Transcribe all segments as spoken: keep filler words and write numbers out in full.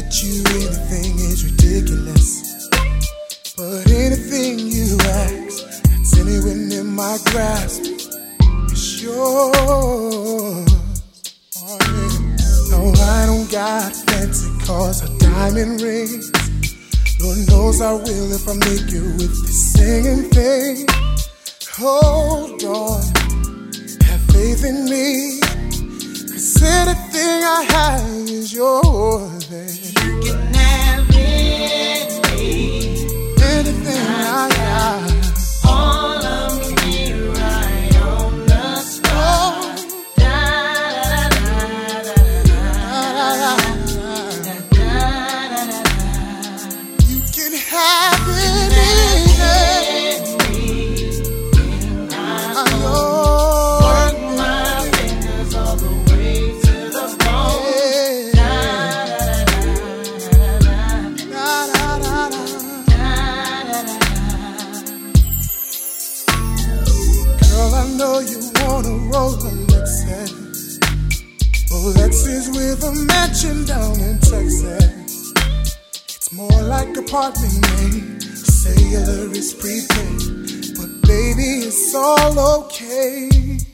get you anything is ridiculous. But anything you ask, that's anyone in my grasp. It's yours. Oh, yeah. No, I don't got fancy cars or diamond rings. Lord knows I will if I make you with this singing thing. Hold on, have faith in me. Cause anything I have is yours, baby. You can have anything. Anything I got. All of me right on the spot. Da da da da da da da. You can have anything. Lexus with a mansion down in Texas. It's more like apartment made. Cellular is prepaid, but baby, it's all okay.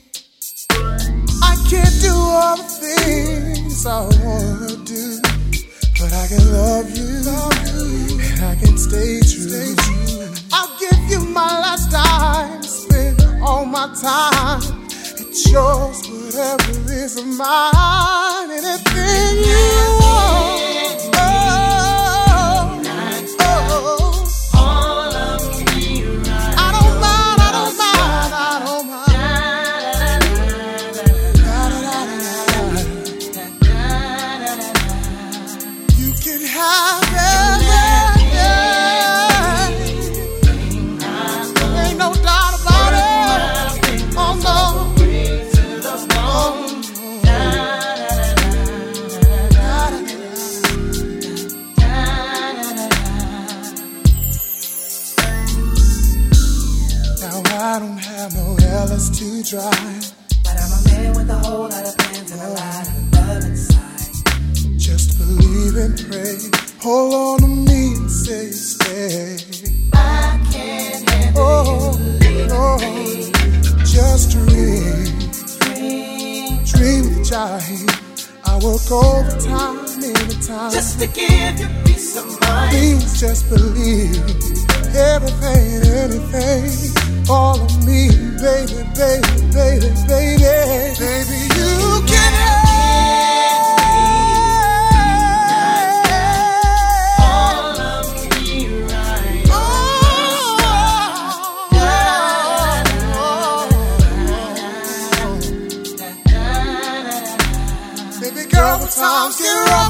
I can't do all the things I wanna do, but I can love you, and I can stay true. I'll give you my last dime, spend all my time. It's yours, whatever is mine, anything you want. Oh, oh, all of me right. I don't mind, I don't mind, I don't mind. You can have everything. There ain't no doubt about it. Oh no. I don't have no L's to drive, but I'm a man with a whole lot of plans and a lot of love inside. Just believe and pray. Hold on to me and say you stay. I can't handle oh, you no, just dream, dream, dream with Jaheim. I work overtime anytime, just to give you peace of mind. Please just believe everything, anything. All of me, baby, baby, baby, baby, baby, you can have all of me right. Oh, oh, oh, oh. Baby girl, when times get rough.